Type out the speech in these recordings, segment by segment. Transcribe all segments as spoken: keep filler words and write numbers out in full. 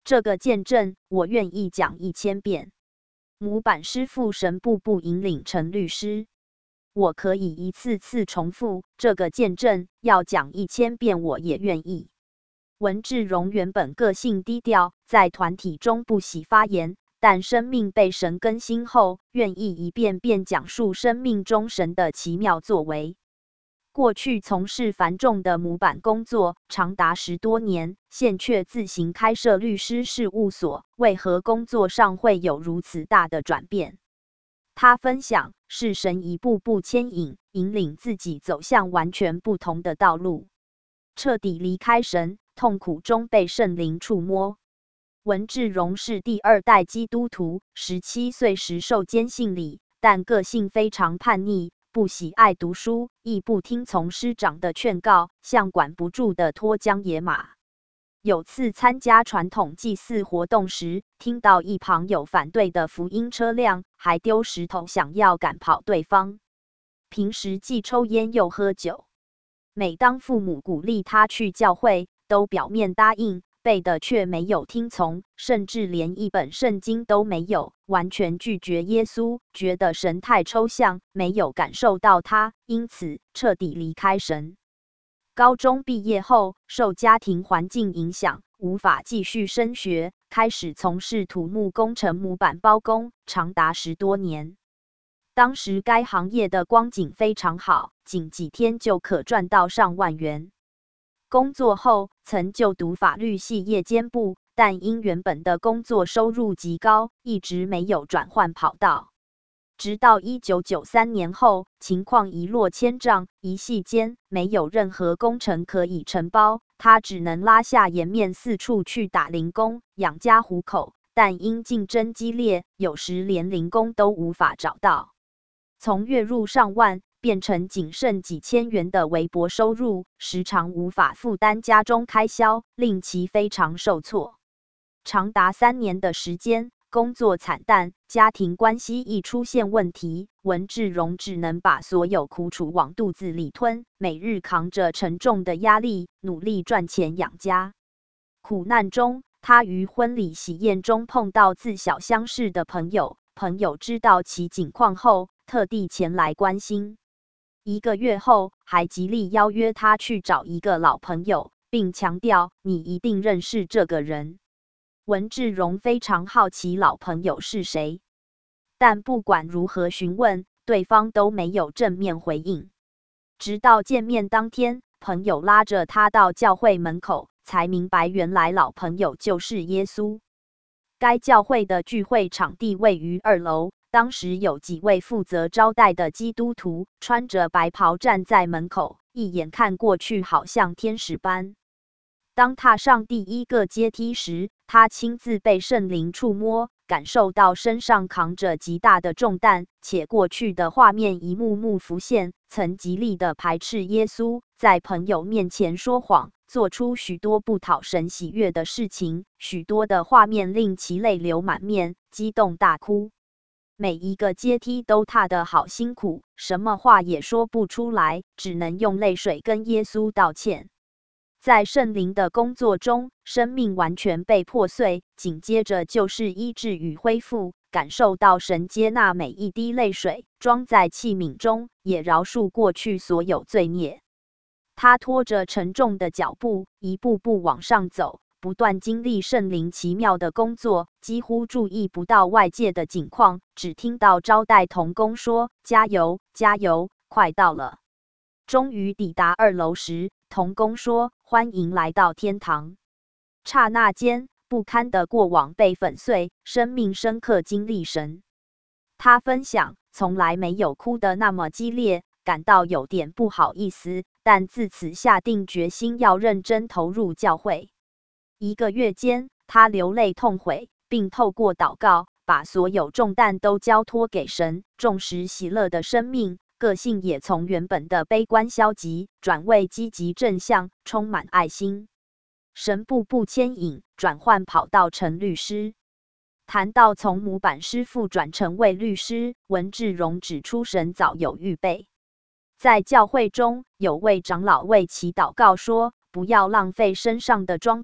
这个见证，我愿意讲一千遍。模板师傅神步步引领陈律师，我可以一次次重复这个见证，要讲一千遍我也愿意。文志荣原本个性低调，在团体中不喜发言，但生命被神更新后，愿意一遍遍讲述生命中神的奇妙作为。过去从事繁重的模板工作长达十多年，现却自行开设律师事务所，为何工作上会有如此大的转变？他分享，是神一步步牵引，引领自己走向完全不同的道路，彻底离开神，痛苦中被圣灵触摸。文志荣是第二代基督徒，十七岁时受监信礼，但个性非常叛逆，不喜爱读书，亦不听从师长的劝告，像管不住的脱缰野马。有次参加传统祭祀活动时，听到一旁有反对的福音车辆，还丢石头想要赶跑对方。平时既抽烟又喝酒，每当父母鼓励他去教会，都表面答应，背的却没有听从，甚至连一本圣经都没有，完全拒绝耶稣，觉得神太抽象，没有感受到他，因此彻底离开神。高中毕业后，受家庭环境影响，无法继续升学，开始从事土木工程模板包工，长达十多年。当时该行业的光景非常好，仅几天就可赚到上万元。工作后，曾就读法律系夜间部，但因原本的工作收入极高，一直没有转换跑道。直到一九九三年后，情况一落千丈，一夕间没有任何工程可以承包，他只能拉下颜面四处去打零工，养家糊口。但因竞争激烈，有时连零工都无法找到。从月入上万变成仅剩几千元的微薄收入，时常无法负担家中开销，令其非常受挫。长达三年的时间，工作惨淡，家庭关系亦出现问题，文志荣只能把所有苦楚往肚子里吞，每日扛着沉重的压力，努力赚钱养家。苦难中，他于婚礼喜宴中碰到自小相识的朋友，朋友知道其境况后，特地前来关心。一个月后，还极力邀约他去找一个老朋友，并强调你一定认识这个人。文志荣非常好奇老朋友是谁，但不管如何询问，对方都没有正面回应。直到见面当天，朋友拉着他到教会门口，才明白原来老朋友就是耶稣。该教会的聚会场地位于二楼，当时有几位负责招待的基督徒穿着白袍站在门口，一眼看过去好像天使般。当踏上第一个阶梯时，他亲自被圣灵触摸，感受到身上扛着极大的重担，且过去的画面一幕幕浮现，曾极力的排斥耶稣，在朋友面前说谎，做出许多不讨神喜悦的事情，许多的画面令其泪流满面，激动大哭。每一个阶梯都踏得好辛苦，什么话也说不出来，只能用泪水跟耶稣道歉。在圣灵的工作中，生命完全被破碎，紧接着就是医治与恢复，感受到神接纳每一滴泪水，装在器皿中，也饶恕过去所有罪孽。他拖着沉重的脚步，一步步往上走，不断经历圣灵奇妙的工作，几乎注意不到外界的景况，只听到招待同工说：“加油，加油，快到了。”终于抵达二楼时，同工说：“欢迎来到天堂。”刹那间，不堪的过往被粉碎，生命深刻经历神。他分享，从来没有哭得那么激烈，感到有点不好意思，但自此下定决心要认真投入教会。一个月间，他流泪痛悔，并透过祷告，把所有重担都交托给神，重拾喜乐的生命。个性也从原本的悲观消极，转为积极正向，充满爱心。神步步牵引，转换跑道成律师。谈到从模板师傅转成为律师，文志荣指出神早有预备。在教会中，有位长老为其祷告说：“不要浪费身上的装备，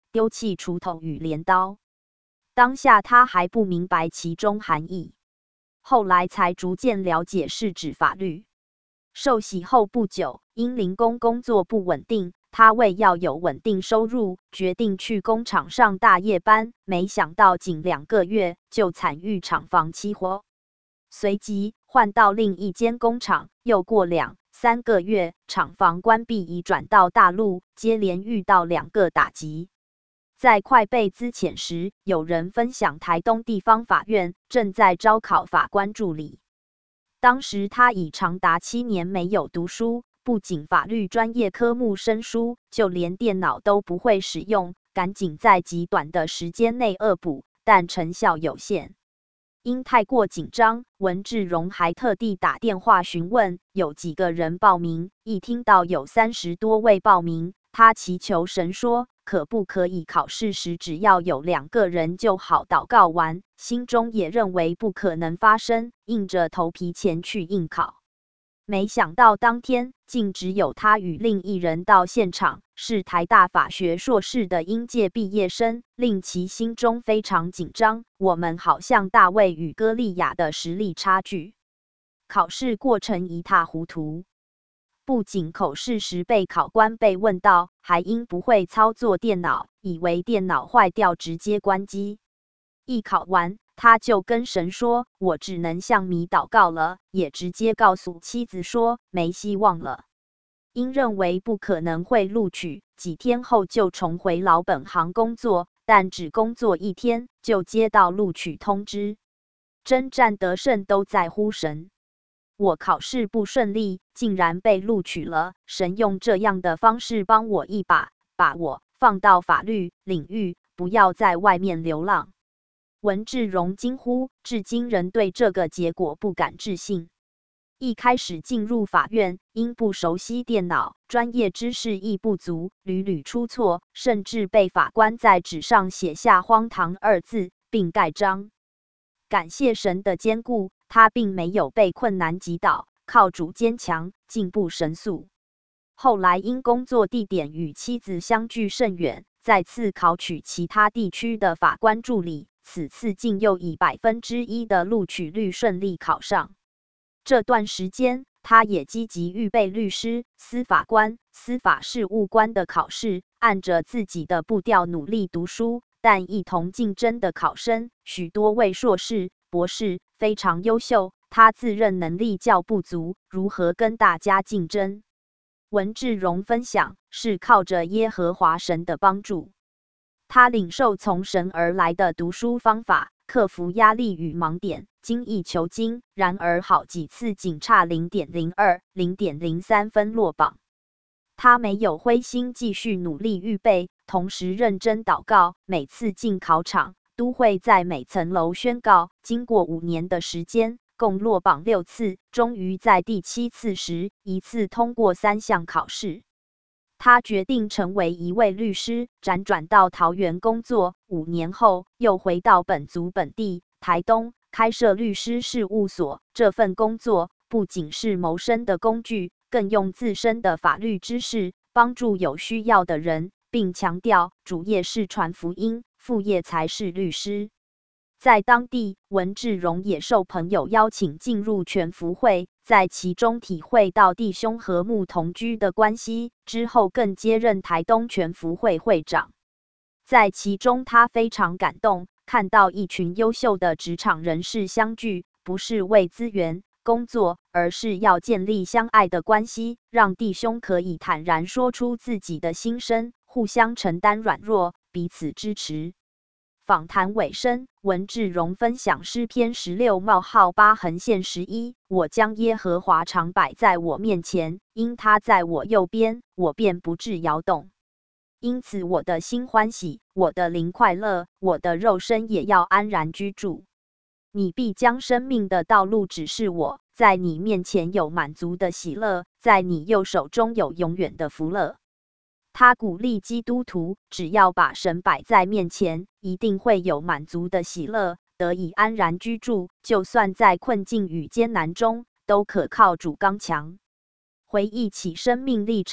丢弃锄头与镰刀。当下他还不明白其中含义，后来才逐渐了解是指法律。受洗后不久，因灵工工作不稳定，他为要有稳定收入，决定去工厂上大夜班。没想到仅两个月就惨遇厂房起火，随即换到另一间工厂。又过两三个月，厂房关闭，移转到大陆，接连遇到两个打击。在快被资遣时，有人分享台东地方法院正在招考法官助理。当时他已长达七年没有读书，不仅法律专业科目生疏，就连电脑都不会使用，赶紧在极短的时间内恶补，但成效有限。因太过紧张，文志荣还特地打电话询问有几个人报名。一听到有三十多位报名，他祈求神说，可不可以考试时只要有两个人就好？祷告完，心中也认为不可能发生，硬着头皮前去应考。没想到当天竟只有他与另一人到现场，是台大法学硕士的应届毕业生，令其心中非常紧张。我们好像大卫与歌利亚的实力差距。考试过程一塌糊涂，不仅口试时被考官被问到，还因不会操作电脑，以为电脑坏掉直接关机。一考完，他就跟神说，我只能向你祷告了，也直接告诉妻子说没希望了。因认为不可能会录取，几天后就重回老本行工作，但只工作一天就接到录取通知。征战得胜都在乎神，我考试不顺利，竟然被录取了，神用这样的方式帮我一把，把我放到法律领域，不要在外面流浪。文志荣惊呼，至今仍对这个结果不敢置信。一开始进入法院，因不熟悉电脑，专业知识亦不足，屡屡出错，甚至被法官在纸上写下“荒唐”二字，并盖章。感谢神的坚固，他并没有被困难击倒，靠主坚强，进步神速。后来因工作地点与妻子相距甚远，再次考取其他地区的法官助理。此次竟又以百分之一的录取率顺利考上。这段时间，他也积极预备律师、司法官、司法事务官的考试，按着自己的步调努力读书。但一同竞争的考生，许多位硕士、博士，非常优秀，他自认能力较不足，如何跟大家竞争？文志荣分享，是靠着耶和华神的帮助。他领受从神而来的读书方法，克服压力与盲点，精益求精。然而好几次仅差 零点零二、零点零三 分落榜。他没有灰心，继续努力预备，同时认真祷告。每次进考场，都会在每层楼宣告。经过五年的时间，共落榜六次，终于在第七次时，一次通过三项考试。他决定成为一位律师，辗转到桃园工作。五年后，又回到本族本地台东，开设律师事务所。这份工作不仅是谋生的工具，更用自身的法律知识帮助有需要的人，并强调主业是传福音，副业才是律师。在当地，文志荣也受朋友邀请进入全福会，在其中体会到弟兄和睦同居的关系。之后更接任台东全福会会长，在其中他非常感动，看到一群优秀的职场人士相聚，不是为资源、工作，而是要建立相爱的关系，让弟兄可以坦然说出自己的心声，互相承担软弱，彼此支持。访谈尾声，文志荣分享诗篇十六冒号八横线十一，我将耶和华常摆在我面前，因他在我右边，我便不致摇动。因此我的心欢喜，我的灵快乐，我的肉身也要安然居住。你必将生命的道路指示我，在你面前有满足的喜乐，在你右手中有永远的福乐。他鼓励基督徒，只要把神摆在面前，一定会有满足的喜乐，得以安然居住。就算在困境与艰难中，都可靠主刚强。回忆起生命历程，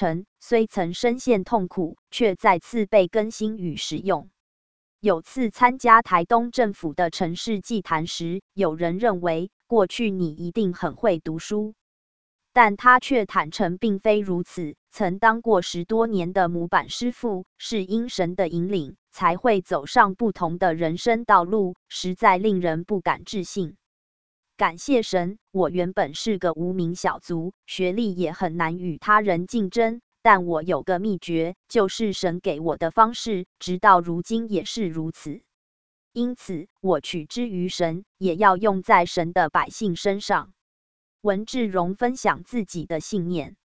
虽曾深陷痛苦，却再次被更新与使用。有次参加台东政府的城市祭坛时，有人认为过去你一定很会读书，但他却坦诚并非如此。曾当过十多年的模板师傅，是因神的引领，才会走上不同的人生道路，实在令人不敢置信。感谢神，我原本是个无名小卒，学历也很难与他人竞争。但我有个秘诀，就是神给我的方式，直到如今也是如此。因此，我取之于神，也要用在神的百姓身上。文志荣分享自己的信念。